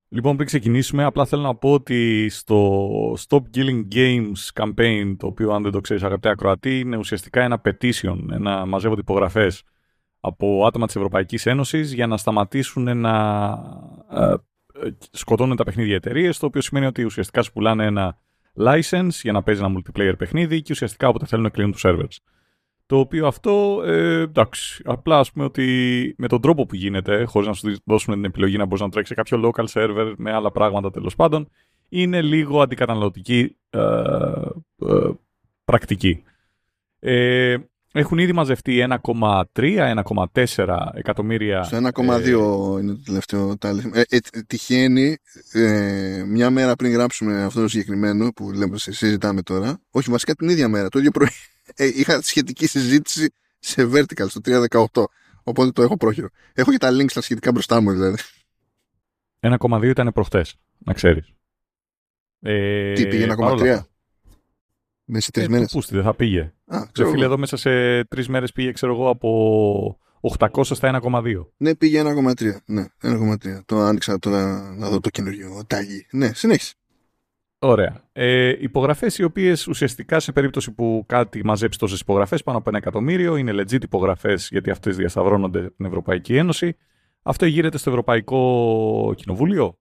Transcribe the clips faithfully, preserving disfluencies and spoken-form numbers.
Λοιπόν, πριν ξεκινήσουμε, απλά θέλω να πω ότι στο Stop Killing Games campaign, το οποίο αν δεν το ξέρεις αγαπητέ ακροατή, είναι ουσιαστικά ένα petition, ένα μαζεύονται υπογραφές από άτομα της Ευρωπαϊκής Ένωσης για να σταματήσουν να ε, σκοτώνουν τα παιχνίδια εταιρείες, το οποίο σημαίνει ότι ουσιαστικά σου πουλάνε ένα license για να παίζει ένα multiplayer παιχνίδι και ουσιαστικά όποτε θέλουν να κλείνουν τους servers. Το οποίο αυτό, ε, εντάξει, απλά ας πούμε ότι με τον τρόπο που γίνεται, χωρίς να σου δώσουν την επιλογή να μπορείς να τρέξεις σε κάποιο local server με άλλα πράγματα τέλος πάντων, είναι λίγο αντικαταναλωτική ε, ε, πρακτική. Ε, έχουν ήδη μαζευτεί ένα κόμμα τρία με ένα κόμμα τέσσερα εκατομμύρια. Στο ένα κόμμα δύο ε, είναι το τελευταίο τάλι. Ε, ε, τυχαίνει ε, μια μέρα πριν γράψουμε αυτό το συγκεκριμένο που λέμε, συζητάμε τώρα, όχι βασικά την ίδια μέρα, το ίδιο πρωί. Ε, είχα σχετική συζήτηση σε Vertical στο τρία δεκαοκτώ. Οπότε το έχω πρόχειρο. Έχω και τα links τα σχετικά μπροστά μου, δηλαδή. ένα κόμμα δύο ήταν προχτές, να ξέρεις. Ε, Τι πήγε ένα κόμμα τρία? Μέσα σε τρεις ε, μέρες. Πούστη, δεν θα πήγε. Α, και φίλε, εδώ μέσα σε τρεις μέρες πήγε, ξέρω εγώ, από οκτακόσια στα ένα κόμμα δύο. Ναι, πήγε ένα κόμμα τρία. Ναι, ένα κόμμα τρία. Το άνοιξα τώρα να δω το καινούριο τάγι. Ναι, συνέχισε. Ωραία. Ε, υπογραφές οι οποίες ουσιαστικά σε περίπτωση που κάτι μαζέψει τόσες υπογραφές, πάνω από ένα εκατομμύριο, είναι legit υπογραφές γιατί αυτές διασταυρώνονται από την Ευρωπαϊκή Ένωση. Αυτό γύρεται στο Ευρωπαϊκό Κοινοβούλιο.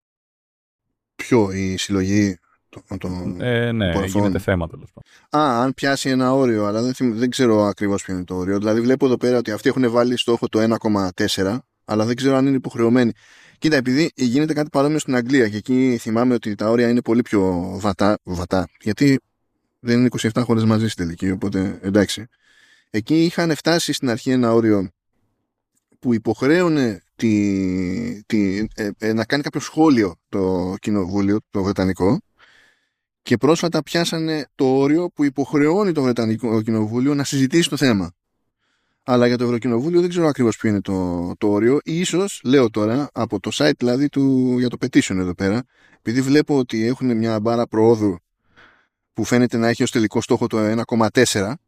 Ποιο, η συλλογή των το, ε, Ναι, υπογραφών. γίνεται θέμα τέλος πάντων. Α, αν πιάσει ένα όριο, αλλά δεν, θυμ, δεν ξέρω ακριβώς ποιο είναι το όριο. Δηλαδή βλέπω εδώ πέρα ότι αυτοί έχουν βάλει στόχο το ένα κόμμα τέσσερα, αλλά δεν ξέρω αν είναι υποχρεωμένοι. Κοίτα, επειδή γίνεται κάτι παρόμοιο στην Αγγλία και εκεί θυμάμαι ότι τα όρια είναι πολύ πιο βατά, βατά γιατί δεν είναι είκοσι επτά χώρες μαζί στην τελική, οπότε εντάξει. Εκεί είχαν φτάσει στην αρχή ένα όριο που υποχρέωνε τη, τη, ε, ε, να κάνει κάποιο σχόλιο το κοινοβούλιο, το βρετανικό, και πρόσφατα πιάσανε το όριο που υποχρεώνει το βρετανικό κοινοβούλιο να συζητήσει το θέμα. Αλλά για το Ευρωκοινοβούλιο δεν ξέρω ακριβώς ποιο είναι το, το όριο. Ίσως, λέω τώρα, από το site δηλαδή του, για το petition εδώ πέρα, επειδή βλέπω ότι έχουν μια μπάρα προόδου που φαίνεται να έχει ως τελικό στόχο το ένα κόμμα τέσσερα,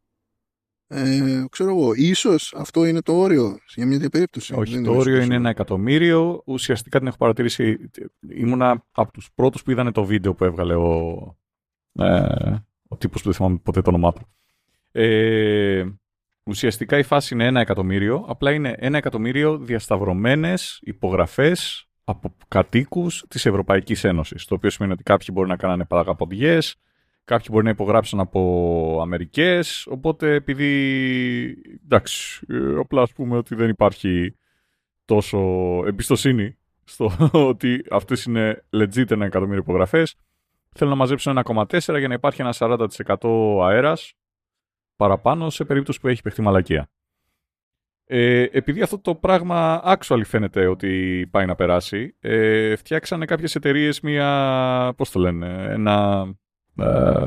ε, ξέρω εγώ, ίσως αυτό είναι το όριο για μια τέτοια περίπτωση. Όχι, δεν το όριο είναι ένα εκατομμύριο. Ουσιαστικά την έχω παρατηρήσει. Ήμουνα από τους πρώτους που είδανε το βίντεο που έβγαλε ο, ε, ο τύπος που δεν θυμάμαι ποτέ το όνομά του. Ε, Ουσιαστικά η φάση είναι ένα εκατομμύριο, απλά είναι ένα εκατομμύριο διασταυρωμένες υπογραφές από κατοίκους της Ευρωπαϊκής Ένωσης. Το οποίο σημαίνει ότι κάποιοι μπορεί να κάνανε παραγαποντιές, κάποιοι μπορεί να υπογράψουν από Αμερικές, οπότε επειδή, εντάξει, απλά ας πούμε ότι δεν υπάρχει τόσο εμπιστοσύνη στο ότι αυτές είναι legit ένα εκατομμύριο υπογραφές, θέλω να μαζέψουν ένα κόμμα τέσσερα για να υπάρχει ένα σαράντα τοις εκατό αέρας παραπάνω σε περίπτωση που έχει παιχτεί μαλακία. Ε, επειδή αυτό το πράγμα actually φαίνεται ότι πάει να περάσει, ε, φτιάξανε κάποιες εταιρείες μία, πώς το λένε, ένα... Ε,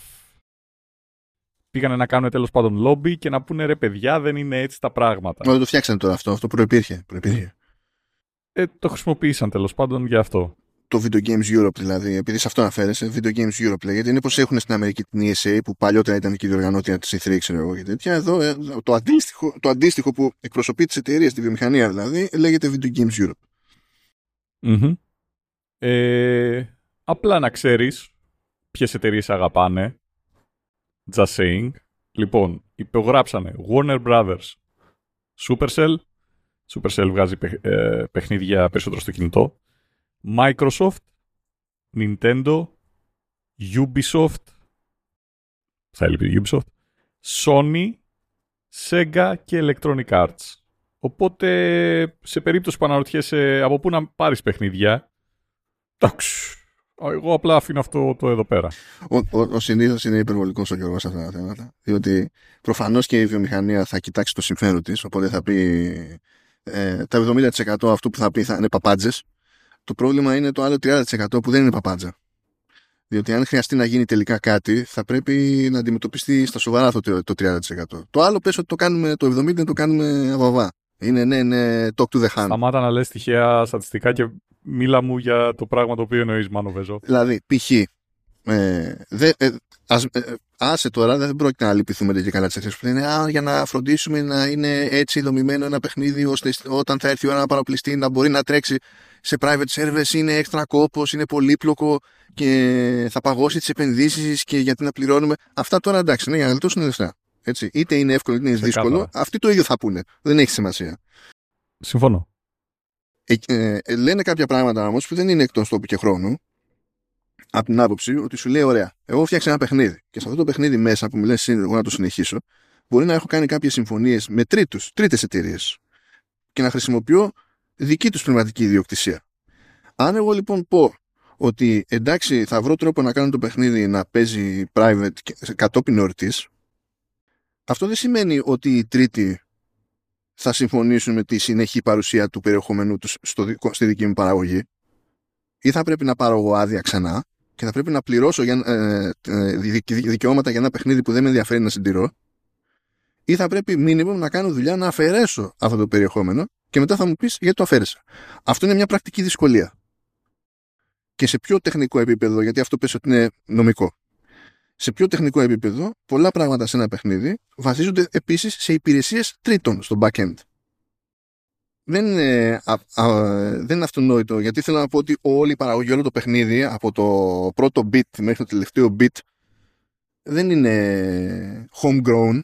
πήγανε να κάνουν τέλος πάντων λόμπι και να πούνε ρε παιδιά δεν είναι έτσι τα πράγματα. Δεν το φτιάξανε τώρα αυτό, αυτό προϋπήρχε. προϋπήρχε. Ε, το χρησιμοποίησαν τέλος πάντων για αυτό. Το Video Games Europe δηλαδή, επειδή σε αυτό αναφέρεσαι, Video Games Europe λέγεται, είναι πως έχουν στην Αμερική την ι ες έι που παλιότερα ήταν και η διοργανώτρια της ι θρι, ξέρω εγώ και τέτοια. Εδώ ε, το, αντίστοιχο, το αντίστοιχο που εκπροσωπεί τις εταιρείες, τη βιομηχανία δηλαδή, λέγεται Video Games Europe. Mm-hmm. Ε, απλά να ξέρεις ποιες εταιρείες αγαπάνε. Just saying. Λοιπόν, υπογράψανε Warner Brothers, Supercell. Supercell βγάζει παιχ, ε, παιχνίδια περισσότερο στο κινητό. Microsoft, Nintendo, Ubisoft, θα έλειπε Ubisoft, Sony, Sega και Electronic Arts. Οπότε, σε περίπτωση που αναρωτιέσαι από πού να πάρεις παιχνίδια, εντάξει, εγώ απλά αφήνω αυτό το εδώ πέρα. Ο, ο, ο συνήθως είναι υπερβολικός ο Γιώργος σε αυτά τα θέματα, διότι προφανώς και η βιομηχανία θα κοιτάξει το συμφέρον της, οπότε θα πει ε, τα εβδομήντα τοις εκατό αυτού που θα πει θα είναι παπάντζες. Το πρόβλημα είναι το άλλο τριάντα τοις εκατό που δεν είναι παπάντζα. Διότι αν χρειαστεί να γίνει τελικά κάτι, θα πρέπει να αντιμετωπιστεί στα σοβαρά το, το τριάντα τοις εκατό. Το άλλο πες ότι το κάνουμε το εβδομήντα τοις εκατό το κάνουμε αβαβά. Είναι ναι, ναι, talk to the hand. Σταμάτα να λες τυχαία στατιστικά και μίλα μου για το πράγμα το οποίο εννοείς, Μάνο Βέζο. Δηλαδή, π.χ. Ε, δε, ε, ας, ε, άσε τώρα, δεν πρόκειται να λυπηθούμε και καλά τις αρχές που λένε α, για να φροντίσουμε να είναι έτσι δομημένο ένα παιχνίδι ώστε όταν θα έρθει η ώρα να παραπληστεί να μπορεί να τρέξει σε private servers είναι έξτρα κόπος, είναι πολύπλοκο και θα παγώσει τις επενδύσεις και γιατί να πληρώνουμε. Αυτά τώρα εντάξει, είναι για να γλιτώσουν λεφτά. Έτσι. Είτε είναι εύκολο είτε είναι δύσκολο. Κάθαρα. Αυτοί το ίδιο θα πούνε. Δεν έχει σημασία. Συμφωνώ. Ε, ε, ε, λένε κάποια πράγματα όμως που δεν είναι εκτός τόπου και χρόνου. Από την άποψη ότι σου λέει: ωραία, εγώ φτιάξα ένα παιχνίδι. Και σε αυτό το παιχνίδι μέσα που μου λες εγώ να το συνεχίσω, μπορεί να έχω κάνει κάποιες συμφωνίες με τρίτους, τρίτες εταιρείες και να χρησιμοποιώ δική τους πνευματική ιδιοκτησία. Αν εγώ λοιπόν πω ότι εντάξει, θα βρω τρόπο να κάνω το παιχνίδι να παίζει private κατόπιν εορτής, αυτό δεν σημαίνει ότι οι τρίτοι θα συμφωνήσουν με τη συνεχή παρουσία του περιεχομένου τους στο, στη δική μου παραγωγή, ή θα πρέπει να πάρω εγώ άδεια ξανά και θα πρέπει να πληρώσω για, ε, ε, δικαιώματα για ένα παιχνίδι που δεν με ενδιαφέρει να συντηρώ, ή θα πρέπει μήνυμο να κάνω δουλειά να αφαιρέσω αυτό το περιεχόμενο και μετά θα μου πεις γιατί το αφαίρεσα. Αυτό είναι μια πρακτική δυσκολία. Και σε πιο τεχνικό επίπεδο, γιατί αυτό πες ότι είναι νομικό, σε πιο τεχνικό επίπεδο, πολλά πράγματα σε ένα παιχνίδι βασίζονται επίσης σε υπηρεσίες τρίτων στο back-end. Δεν είναι, α, α, δεν είναι αυτονόητο, γιατί θέλω να πω ότι όλη η παραγωγή, όλο το παιχνίδι, από το πρώτο bit μέχρι το τελευταίο bit, δεν είναι homegrown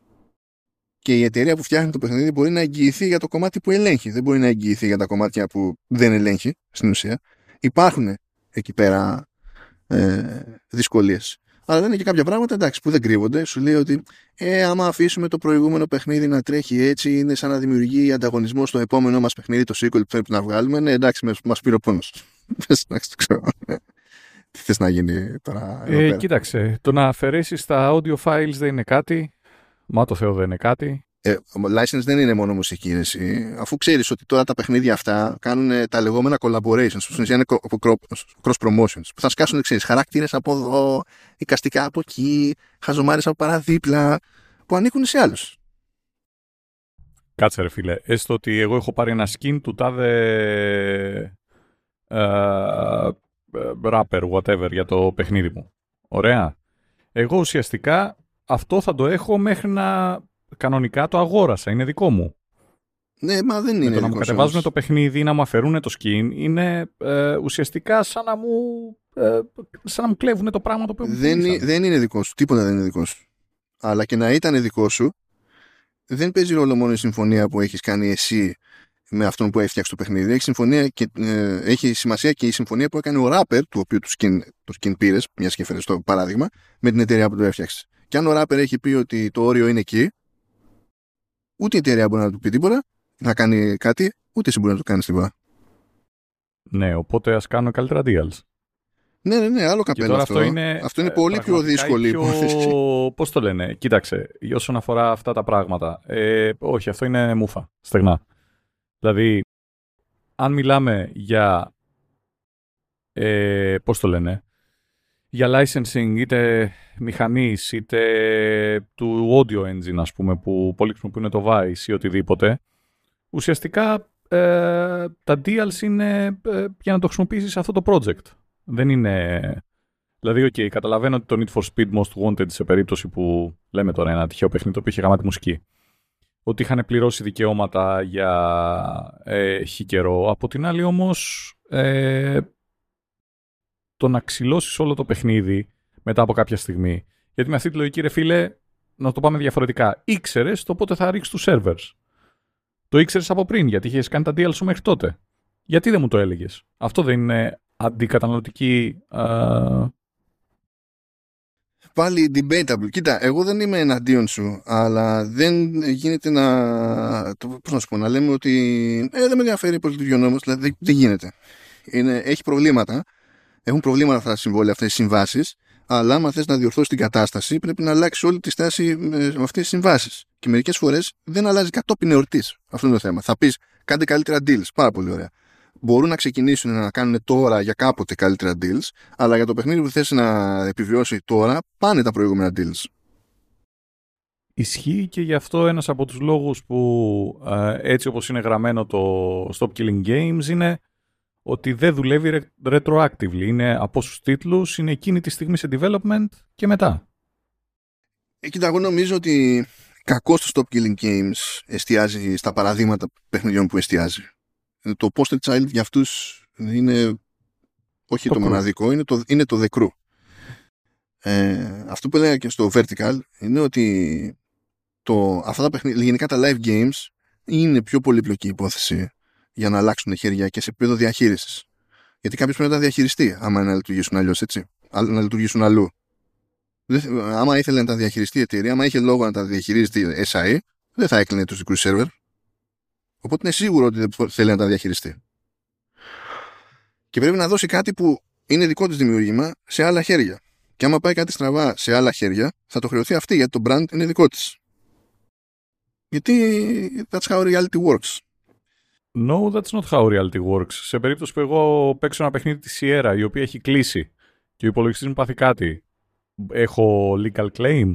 και η εταιρεία που φτιάχνει το παιχνίδι μπορεί να εγγυηθεί για το κομμάτι που ελέγχει. Δεν μπορεί να εγγυηθεί για τα κομμάτια που δεν ελέγχει, στην ουσία. Υπάρχουν εκεί πέρα ε, δυσκολίες. Αλλά δεν είναι και κάποια πράγματα εντάξει, που δεν κρύβονται. Σου λέει ότι ε, άμα αφήσουμε το προηγούμενο παιχνίδι να τρέχει έτσι, είναι σαν να δημιουργεί ανταγωνισμό στο επόμενό μας παιχνίδι, το sequel που πρέπει να βγάλουμε. Ναι, εντάξει, μας πήρε ο πόνος. Εντάξει, το ξέρω. Τι θες να γίνει τώρα? Ε, κοίταξε, το να αφαιρέσεις τα audio files δεν είναι κάτι. Μα το Θεό δεν είναι κάτι. Ε, license δεν είναι μόνο μουσική, εσύ. Αφού ξέρεις ότι τώρα τα παιχνίδια αυτά κάνουν τα λεγόμενα collaborations, που στην ουσία είναι cross promotions, που θα σκάσουν, ξέρεις, χαρακτήρες από εδώ, εικαστικά από εκεί, χαζομάρες από παραδίπλα, που ανήκουν σε άλλους. Κάτσε ρε φίλε, έστω ότι εγώ έχω πάρει ένα skin του τάδε uh, rapper, whatever, για το παιχνίδι μου. Ωραία. Εγώ ουσιαστικά αυτό θα το έχω μέχρι να κανονικά το αγόρασα. Είναι δικό μου. Ναι, μα δεν είναι. Με το να μου κατεβάζουν όμως το παιχνίδι, να μου αφαιρούν το skin, είναι ε, ουσιαστικά σαν να μου, ε, σαν να μου κλέβουν το πράγμα το οποίο μου δεν, είναι, δεν είναι δικό σου. Τίποτα δεν είναι δικό σου. Αλλά και να ήταν δικό σου, δεν παίζει ρόλο μόνο η συμφωνία που έχεις κάνει εσύ με αυτόν που έφτιαξε το παιχνίδι. Έχει, συμφωνία και, ε, έχει σημασία και η συμφωνία που έκανε ο rapper, του οποίου το skin, το skin πήρες, μια και έφερες το παράδειγμα, με την εταιρεία που το έφτιαξε. Και αν ο rapper έχει πει ότι το όριο είναι εκεί, ούτε η εταιρεία μπορεί να του πει τίποτα, να κάνει κάτι, ούτε εσύ μπορεί να το κάνει τίποτα. Ναι, οπότε ας κάνουμε καλύτερα deals. Ναι, ναι, ναι, άλλο καπέλο αυτό. Αυτό είναι, αυτό είναι πολύ πιο δύσκολη υπόθεση. Πιο... Πώς το λένε, κοίταξε, όσον αφορά αυτά τα πράγματα. Ε, όχι, αυτό είναι μούφα, στεγνά. Δηλαδή, αν μιλάμε για, ε, πώς το λένε, για licensing είτε μηχανής είτε του audio engine, ας πούμε, που πολλοί χρησιμοποιούν το Vice ή οτιδήποτε, ουσιαστικά ε, τα deals είναι ε, για να το χρησιμοποιήσεις αυτό το project. Δεν είναι... Δηλαδή, ok, καταλαβαίνω ότι το Need for Speed Most Wanted, σε περίπτωση που λέμε τώρα ένα τυχαίο παιχνίδι το οποίο είχε γαμάτη μουσική, ότι είχαν πληρώσει δικαιώματα για ε, χι καιρό. Από την άλλη όμως, ε, το να ξυλώσεις όλο το παιχνίδι μετά από κάποια στιγμή. Γιατί με αυτή τη λογική, ρε φίλε, να το πάμε διαφορετικά. Ήξερες το πότε θα ρίξεις τους servers. Το ήξερες από πριν, γιατί είχες κάνει τα deal σου μέχρι τότε. Γιατί δεν μου το έλεγες? Αυτό δεν είναι αντικαταναλωτική... Α... Πάλι debatable. Κοίτα, εγώ δεν είμαι εναντίον σου, αλλά δεν γίνεται να... Το, πώς να σου πω, να λέμε ότι ε, δεν με ενδιαφέρει πώς λειτουργεί ο νόμος, δηλαδή δεν, δεν γίνεται. Είναι, έχει προβλήματα. Έχουν προβλήματα αυτά τα συμβόλαια, αυτές οι συμβάσεις, αλλά άμα θες να διορθώσεις την κατάσταση, πρέπει να αλλάξει όλη τη στάση με αυτές τις συμβάσεις. Και μερικές φορές δεν αλλάζει κατόπιν εορτής. Αυτό είναι το θέμα. Θα πεις, κάντε καλύτερα deals. Πάρα πολύ ωραία. Μπορούν να ξεκινήσουν να κάνουν τώρα για κάποτε καλύτερα deals, αλλά για το παιχνίδι που θες να επιβιώσει τώρα, πάνε τα προηγούμενα deals. Ισχύει και γι' αυτό ένας από τους λόγους που έτσι όπως είναι γραμμένο το Stop Killing Games είναι ότι δεν δουλεύει retroactively. Είναι από όσους τίτλους, είναι εκείνη τη στιγμή σε development και μετά. Ε, κοίτα, εγώ νομίζω ότι κακώς το Stop Killing Games εστιάζει στα παραδείγματα παιχνιδιών που εστιάζει. το poster child για αυτούς είναι όχι το, το μοναδικό, είναι το, είναι το The Crew. Ε, αυτό που έλεγα και στο Vertical είναι ότι το, αυτά τα παιχνίδια, γενικά τα live games είναι πιο πολύπλοκη υπόθεση για να αλλάξουν χέρια και σε επίπεδο διαχείρισης. Γιατί κάποιος πρέπει να τα διαχειριστεί άμα να λειτουργήσουν αλλιώς, έτσι. Να λειτουργήσουν αλλού. Άμα ήθελε να τα διαχειριστεί η εταιρεία, άμα είχε λόγο να τα διαχειρίζεται η ες άι, δεν θα έκλεινε τους δικούς σερβερ. Οπότε είναι σίγουρο ότι δεν θέλει να τα διαχειριστεί. Και πρέπει να δώσει κάτι που είναι δικό της δημιούργημα σε άλλα χέρια. Και άμα πάει κάτι στραβά σε άλλα χέρια, θα το χρεωθεί αυτή, γιατί το brand είναι δικό της. Γιατί that's how reality works. No, that's not how reality works. Σε περίπτωση που εγώ παίξω ένα παιχνίδι της Sierra, η οποία έχει κλείσει και ο υπολογιστής μου πάθει κάτι, έχω legal claim?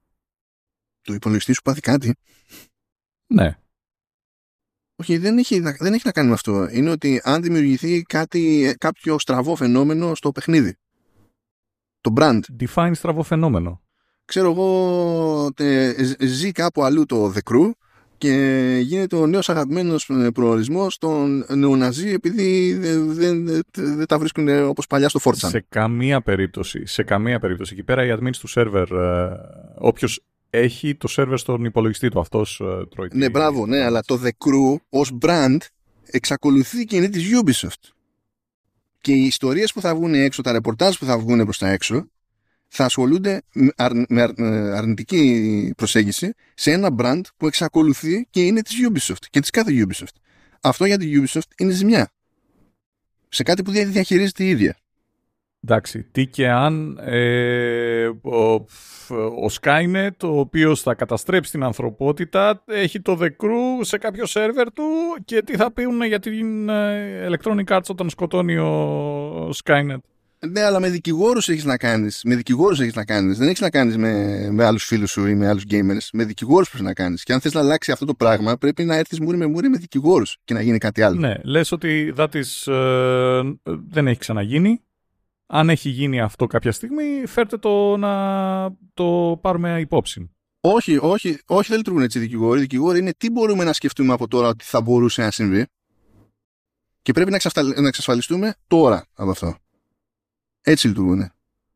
Το υπολογιστή σου πάθει κάτι? Ναι. Όχι, δεν έχει, δεν έχει να κάνει με αυτό. Είναι ότι αν δημιουργηθεί κάτι, κάποιο στραβό φαινόμενο στο παιχνίδι. Το brand. Define στραβό φαινόμενο. Ξέρω εγώ, τε, ζει κάπου αλλού το The Crew και γίνεται ο νέος αγαπημένος προορισμός των νεοναζί επειδή δεν, δεν, δεν, δεν τα βρίσκουν όπως παλιά στο φορ τσάν. Σε καμία περίπτωση. Σε καμία περίπτωση. Εκεί πέρα οι admins του σερβερ, ε, όποιος έχει το σερβερ στον υπολογιστή του, αυτός ε, τρώει. Ναι, μπράβο, ναι, αλλά το The Crew ως brand εξακολουθεί και είναι της Ubisoft. Και οι ιστορίες που θα βγουν έξω, τα ρεπορτάζ που θα βγουν προς τα έξω, θα ασχολούνται με αρνητική προσέγγιση σε ένα brand που εξακολουθεί και είναι της Ubisoft και της κάθε Ubisoft. Αυτό για την Ubisoft είναι ζημιά. Σε κάτι που διαχειρίζεται η ίδια. Εντάξει, τι και αν ε, ο, ο Skynet, ο οποίος θα καταστρέψει την ανθρωπότητα, έχει το The Crew σε κάποιο σερβερ του και τι θα πείουν για την Electronic Arts όταν σκοτώνει ο Skynet. Ναι, αλλά με δικηγόρους έχεις να κάνεις. Με δικηγόρους έχεις να κάνεις. Δεν έχεις να κάνεις με, με άλλους φίλους σου ή με άλλους gamers. Με δικηγόρους πρέπει να κάνεις. Και αν θες να αλλάξει αυτό το πράγμα, πρέπει να έρθεις μούρι με μούρι με δικηγόρους και να γίνει κάτι άλλο. Ναι, λες ότι that is, ε, δεν έχει ξαναγίνει. Αν έχει γίνει αυτό κάποια στιγμή, φέρτε το να το πάρουμε υπόψη. Όχι, όχι, όχι, δεν λειτουργούν έτσι οι δικηγόροι. Οι δικηγόροι είναι τι μπορούμε να σκεφτούμε από τώρα ότι θα μπορούσε να συμβεί. Και πρέπει να, να εξασφαλιστούμε τώρα από αυτό. Έτσι λειτουργούν.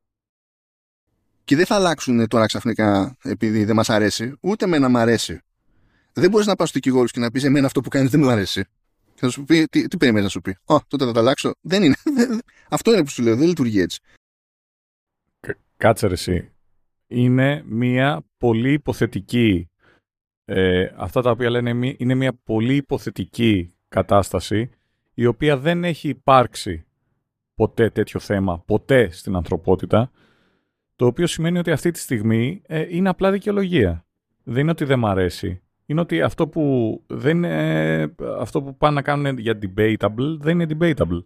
Και δεν θα αλλάξουν τώρα ξαφνικά επειδή δεν μας αρέσει, ούτε εμένα μ' αρέσει. Δεν μπορείς να πας στους δικηγόρους και να πεις εμένα αυτό που κάνεις δεν μου αρέσει. Και θα σου πει, τι, τι περιμένεις να σου πει? Ω, τότε θα το αλλάξω. Δεν είναι. Αυτό είναι που σου λέω, δεν λειτουργεί έτσι. Κάτσε ρε εσύ. Είναι μια πολύ υποθετική, ε, αυτά τα οποία λένε είναι μια πολύ υποθετική κατάσταση η οποία δεν έχει υπάρξει ποτέ τέτοιο θέμα, ποτέ στην ανθρωπότητα, το οποίο σημαίνει ότι αυτή τη στιγμή ε, είναι απλά δικαιολογία. Δεν είναι ότι δεν μ' αρέσει. Είναι ότι αυτό που, δεν, ε, αυτό που πάνε να κάνουν για debatable δεν είναι debatable.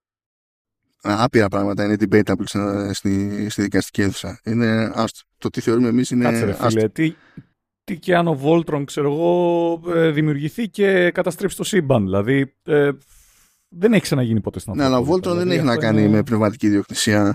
Άπειρα πράγματα είναι debatable στη, στη δικαστική αίθουσα. Είναι άστο. Το τι θεωρούμε εμείς είναι Κάτσε ρε φίλε, τι, τι και αν ο Voltron, ξέρω εγώ, ε, δημιουργηθεί και καταστρέψει το σύμπαν. Δηλαδή, ε, δεν έχει ξαναγίνει ποτέ στην ανθρωπότητα. Ναι, αλλά ο Voltron δηλαδή, δεν έχει να κάνει είναι... με πνευματική ιδιοκτησία.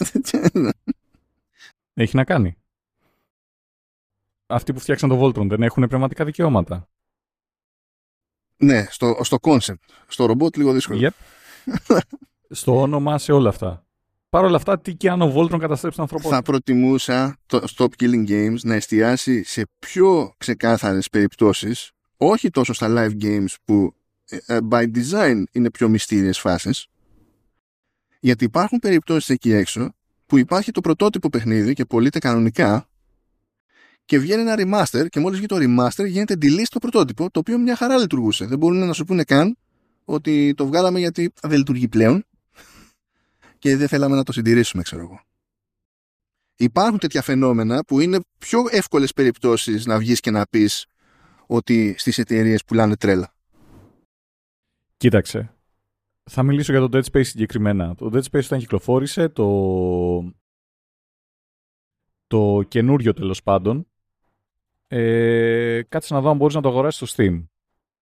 Έχει να κάνει. Αυτοί που φτιάξαν το Voltron δεν έχουν πνευματικά δικαιώματα. Ναι, στο, στο concept. Στο ρομπότ λίγο δύσκολο. Yep. Στο όνομα, σε όλα αυτά. Παρ' όλα αυτά, τι και αν ο Voltron καταστρέψει την ανθρωπότητα. Θα προτιμούσα το Stop Killing Games να εστιάσει σε πιο ξεκάθαρες περιπτώσεις, όχι τόσο στα live games που by design είναι πιο μυστήριες φάσεις, γιατί υπάρχουν περιπτώσεις εκεί έξω που υπάρχει το πρωτότυπο παιχνίδι και πωλείται κανονικά και βγαίνει ένα remaster και μόλις βγει το remaster γίνεται delete στο πρωτότυπο, το οποίο μια χαρά λειτουργούσε. Δεν μπορούν να σου πούνε καν ότι το βγάλαμε γιατί δεν λειτουργεί πλέον και δεν θέλαμε να το συντηρήσουμε, ξέρω εγώ. Υπάρχουν τέτοια φαινόμενα που είναι πιο εύκολες περιπτώσεις να βγεις και να πεις ότι στις εταιρείες πουλάνε τρέλα. Κοίταξε. Θα μιλήσω για το Dead Space συγκεκριμένα. Το Dead Space όταν κυκλοφόρησε, το, το καινούριο τέλος πάντων, ε, κάτσε να δω αν μπορείς να το αγοράσεις στο Steam.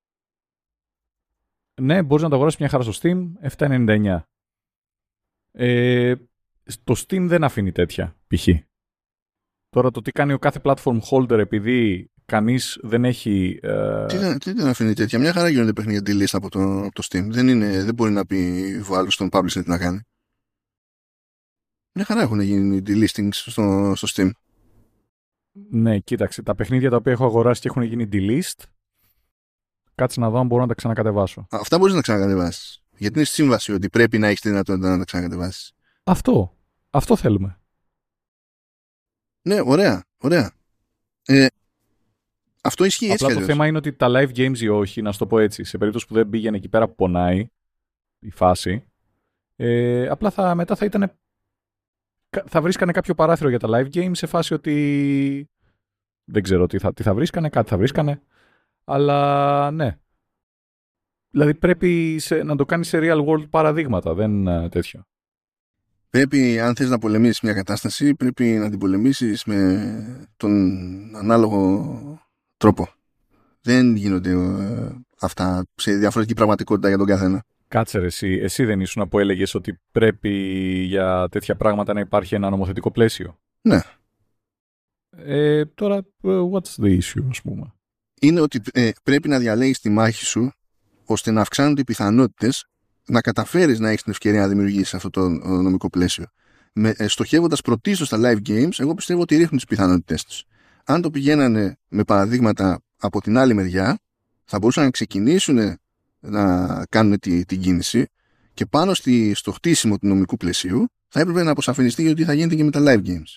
Ναι, μπορείς να το αγοράσεις μια χαρά στο Steam, επτά ενενήντα εννιά. Ε, το Steam δεν αφήνει τέτοια, π.χ. Τώρα το τι κάνει ο κάθε platform holder επειδή κανείς δεν έχει... Ε... Τι, δεν, τι δεν αφήνει τέτοια. Μια χαρά γίνονται παιχνίδια delist από το, από το Steam. Δεν, είναι, δεν μπορεί να πει ο άλλος στον publisher τι να κάνει. Μια χαρά έχουν γίνει delistings στο, στο Steam. Ναι, κοίταξε. Τα παιχνίδια τα οποία έχω αγοράσει και έχουν γίνει delist, κάτσε να δω αν μπορώ να τα ξανακατεβάσω. Αυτά μπορείς να ξανακατεβάσεις. Γιατί είναι στη σύμβαση ότι πρέπει να έχεις τη δυνατότητα να τα ξανακατεβάσεις. Αυτό. Αυτό θέλουμε. Ναι, ωραία. ωραία. Ε, αυτό ισχύει έτσι. Απλά το θέμα είναι ότι τα live games ή όχι, να σου το πω έτσι, σε περίπτωση που δεν πήγαινε εκεί πέρα που πονάει η φάση, ε, απλά θα, μετά θα ήταν. Θα βρίσκανε κάποιο παράθυρο για τα live games σε φάση ότι. Δεν ξέρω τι θα, τι θα βρίσκανε, κάτι θα βρίσκανε. Αλλά ναι. Δηλαδή πρέπει σε, να το κάνει σε real world παραδείγματα, δεν uh, τέτοιο. Πρέπει, αν θες να πολεμήσεις μια κατάσταση, πρέπει να την πολεμήσεις με τον ανάλογο τρόπο. Δεν γίνονται ε, αυτά σε διαφορετική πραγματικότητα για τον καθένα. Κάτσε ρε, εσύ, εσύ δεν ήσουν που έλεγες ότι πρέπει για τέτοια πράγματα να υπάρχει ένα νομοθετικό πλαίσιο. Ναι. Ε, τώρα, what's the issue, ας πούμε. Είναι ότι ε, πρέπει να διαλέγεις τη μάχη σου ώστε να αυξάνονται οι πιθανότητες να καταφέρεις να έχεις την ευκαιρία να δημιουργήσεις αυτό το νομικό πλαίσιο. Με, ε, στοχεύοντας πρωτίστως στα live games, εγώ πιστεύω ότι ρίχνουν τις πιθανότητες τους. Αν το πηγαίνανε με παραδείγματα από την άλλη μεριά, θα μπορούσαν να ξεκινήσουν να κάνουν τη, την κίνηση και πάνω στη, στο χτίσιμο του νομικού πλαισίου θα έπρεπε να αποσαφινιστεί ότι θα γίνεται και με τα live games.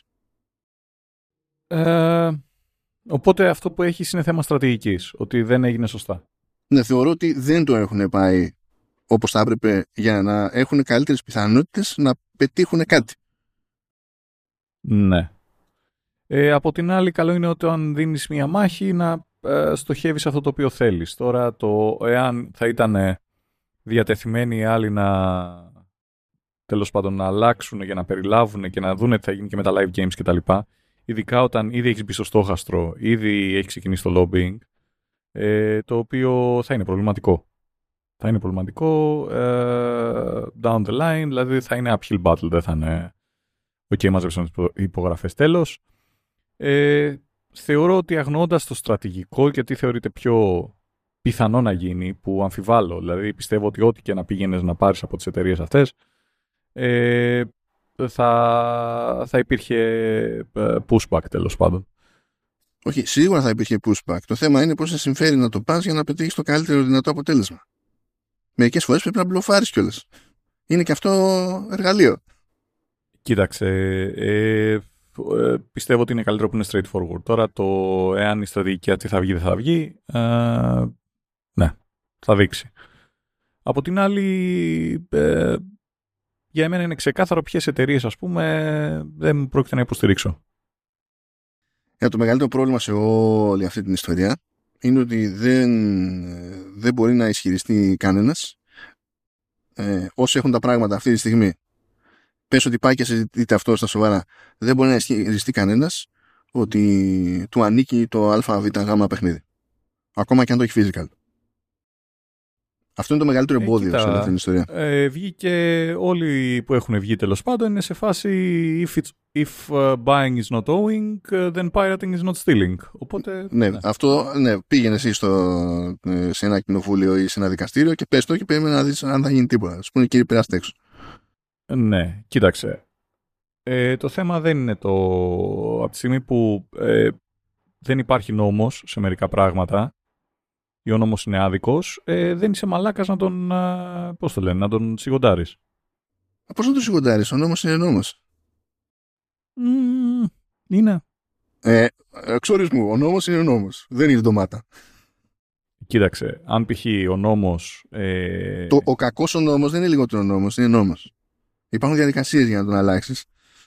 Ε, οπότε αυτό που έχεις είναι θέμα στρατηγικής, ότι δεν έγινε σωστά. Ναι, θεωρώ ότι δεν το έχουν πάει όπως θα έπρεπε για να έχουν καλύτερες πιθανότητες να πετύχουν κάτι. Ναι. Ε, από την άλλη, καλό είναι ότι αν δίνεις μια μάχη να ε, στοχεύεις αυτό το οποίο θέλεις. Τώρα, το εάν θα ήταν διατεθειμένοι οι άλλοι να τέλος πάντων να αλλάξουν και να περιλάβουν και να δουν τι θα γίνει και με τα live games κτλ. Ειδικά όταν ήδη έχεις μπει στο στόχαστρο, ήδη έχει ξεκινήσει το lobbying, ε, το οποίο θα είναι προβληματικό. Θα είναι προβληματικό ε, down the line, δηλαδή θα είναι uphill battle, δεν θα είναι ok, μαζέψαν τις υπογραφές τέλος. Ε, θεωρώ ότι αγνοώντας το στρατηγικό και τι θεωρείται πιο πιθανό να γίνει, που αμφιβάλλω, δηλαδή πιστεύω ότι ό,τι και να πήγαινες να πάρεις από τις εταιρείες αυτές, ε, θα, θα υπήρχε pushback τέλος πάντων. Όχι, σίγουρα θα υπήρχε pushback. Το θέμα είναι πώς σε συμφέρει να το πας για να πετύχεις το καλύτερο δυνατό αποτέλεσμα. Μερικές φορές πρέπει να μπλοφάρεις κιόλας. Είναι και αυτό εργαλείο. Κοίταξε, ε, ε, πιστεύω ότι είναι καλύτερο που είναι straightforward. Τώρα το εάν η στρατηγική αυτή θα βγει δεν θα βγει, ε, ναι, θα δείξει. Από την άλλη, ε, για εμένα είναι ξεκάθαρο ποιες εταιρείες, ας πούμε, δεν πρόκειται να υποστηρίξω. Για το μεγαλύτερο πρόβλημα σε όλη αυτή την ιστορία είναι ότι δεν, δεν μπορεί να ισχυριστεί κανένας ε, όσοι έχουν τα πράγματα αυτή τη στιγμή. Πες ότι πάει και συζητείτε αυτό στα σοβαρά. Δεν μπορεί να ισχυριστεί κανένας ότι του ανήκει το ΑΒΓ παιχνίδι. Ακόμα και αν το έχει physical. Αυτό είναι το μεγαλύτερο εμπόδιο ε, σε όλη αυτή την ιστορία. Ε, βγήκε όλοι που έχουν βγει τέλος πάντων είναι σε φάση if, it's, if uh, buying is not owing, then pirating is not stealing. Οπότε, ναι, ναι. Αυτό ναι, πήγαινε εσύ στο, σε ένα κοινοβούλιο ή σε ένα δικαστήριο και πες το και περίμενε να δεις αν θα γίνει τίποτα. Ας πούμε κύριε περάστε έξω. Ναι, κοίταξε. Ε, το θέμα δεν είναι το... Από τη στιγμή που ε, δεν υπάρχει νόμος σε μερικά πράγματα ή ο νόμος είναι άδικος, ε, δεν είσαι μαλάκας να τον, α, πώς το λένε, να τον σιγοντάρεις. Πώς να τον σιγοντάρεις, ο νόμος είναι νόμος. Mm, είναι. Ε, εξορισμού, ο νόμος είναι νόμος, δεν είναι ντομάτα. Κοίταξε, αν π.χ. ο νόμος... Ε... Το, ο κακός ο νόμος δεν είναι λιγότερο νόμος, είναι νόμος. Υπάρχουν διαδικασίες για να τον αλλάξεις.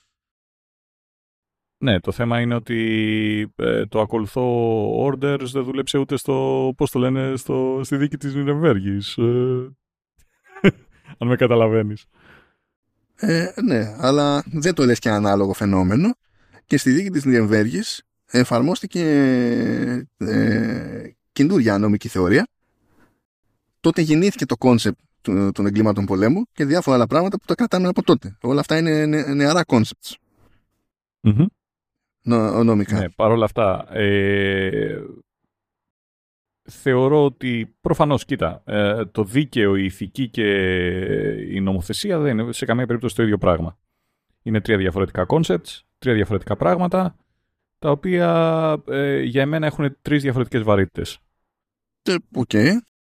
Ναι, το θέμα είναι ότι ε, το ακολουθώ orders δεν δούλεψε ούτε στο, πώς το λένε, στο, στη δίκη της Νιρεμβέργης. Ε, αν με καταλαβαίνεις. Ε, ναι, αλλά δεν το λες και ανάλογο φαινόμενο. Και στη δίκη της Νιρεμβέργης εφαρμόστηκε ε, καινούρια νομική θεωρία. Τότε γεννήθηκε το κόνσεπτ των εγκλήματων πολέμου και διάφορα άλλα πράγματα που τα κρατάμε από τότε. Όλα αυτά είναι νε, νεαρά concepts. Mm-hmm. νο, νομικά. Ναι, παρόλα αυτά, ε, θεωρώ ότι προφανώς, κοίτα, ε, το δίκαιο, η ηθική και η νομοθεσία δεν είναι σε καμία περίπτωση το ίδιο πράγμα. Είναι τρία διαφορετικά concepts, τρία διαφορετικά πράγματα, τα οποία ε, για εμένα έχουν τρεις διαφορετικές βαρύτητες. Οκ. Okay.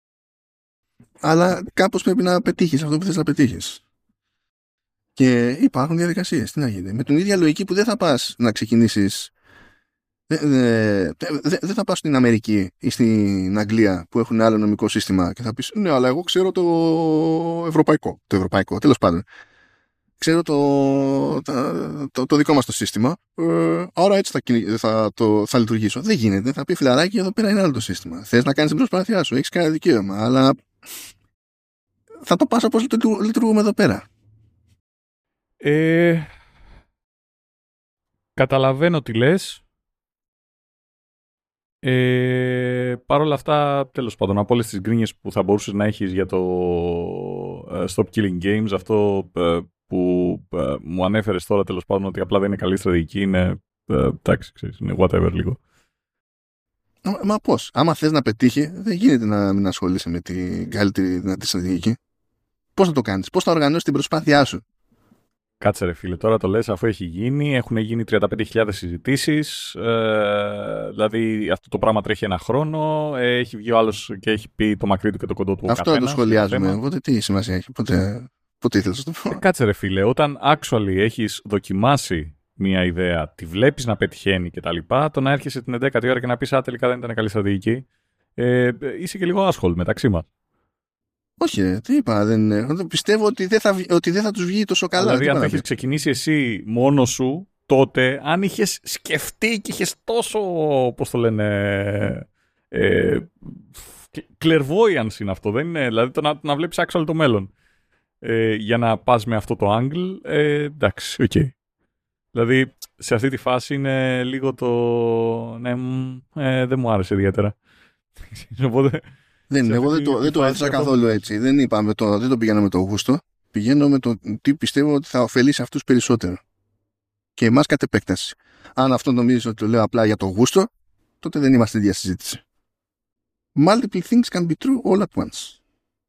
Αλλά κάπως πρέπει να πετύχεις αυτό που θες να πετύχεις. Και υπάρχουν διαδικασίες. Τι να γίνει. Με την ίδια λογική που δεν θα πας να ξεκινήσεις. Δεν δε, δε, δε θα πας στην Αμερική ή στην Αγγλία που έχουν άλλο νομικό σύστημα και θα πεις ναι, αλλά εγώ ξέρω το ευρωπαϊκό. Το ευρωπαϊκό, τέλος πάντων. Ξέρω το, το, το, το δικό μας το σύστημα. Ε, άρα έτσι θα, θα, το, θα λειτουργήσω. Δεν γίνεται. Θα πει φιλαράκι, εδώ πέρα είναι άλλο το σύστημα. Θες να κάνεις την προσπάθειά σου. Έχεις κανένα δικαίωμα. Αλλά θα το πας όπως λειτουργούμε εδώ πέρα. Ε, καταλαβαίνω τι λες. Ε, Παρ' όλα αυτά, τέλος πάντων, από όλες τις γκρίνιες που θα μπορούσες να έχεις για το uh, Stop Killing Games, αυτό uh, που uh, μου ανέφερες τώρα, τέλος πάντων, ότι απλά δεν είναι καλή στρατηγική, είναι, uh, εντάξει, ξέρεις, είναι whatever λίγο. Μα, μα πώς, άμα θες να πετύχει, δεν γίνεται να μην ασχολείσαι με την καλύτερη δυνατή στρατηγική. Πώς θα το κάνεις, πώς θα οργανώσεις την προσπάθειά σου. Κάτσε ρε φίλε, τώρα το λες αφού έχει γίνει, έχουν γίνει τριάντα πέντε χιλιάδες συζητήσεις, ε, δηλαδή αυτό το πράγμα τρέχει ένα χρόνο, ε, έχει βγει ο άλλος και έχει πει το μακρύ του και το κοντό του ο αυτό καθένας. Αυτό το σχολιάζουμε, οπότε τι σημασία έχει, ποτέ, ποτέ ήθελες να το πω. Ε, κάτσε ρε φίλε, όταν actually έχεις δοκιμάσει μια ιδέα, τη βλέπεις να πετυχαίνει κτλ., το να έρχεσαι την ενδέκατη ώρα και να πεις α, τελικά δεν ήταν καλή στρατηγική, ε, είσαι και λίγο άσχολ μεταξύ μας. Όχι, τι είπα, δεν, πιστεύω ότι δεν, θα, ότι δεν θα τους βγει τόσο καλά. Δηλαδή, αν το έχεις ξεκινήσει εσύ μόνος σου, τότε, αν είχες σκεφτεί και είχες τόσο, πώς το λένε, ε, clairvoyance είναι αυτό, δεν είναι, δηλαδή το να, να βλέπεις actual το μέλλον, ε, για να πας με αυτό το angle, ε, εντάξει, οκ. Okay. Δηλαδή, σε αυτή τη φάση είναι λίγο το, ναι, ε, δεν μου άρεσε ιδιαίτερα. Οπότε... Δεν, εγώ δεν το, δεν το έθεσα καθόλου έτσι. Δεν είπαμε το, δεν το πηγαίνω με το γούστο. Πηγαίνω με το τι πιστεύω ότι θα ωφελήσει αυτούς περισσότερο. Και εμάς κατ' επέκταση. Αν αυτό νομίζεις ότι το λέω απλά για το γούστο, τότε δεν είμαστε ίδια συζήτηση. Multiple things can be true all at once.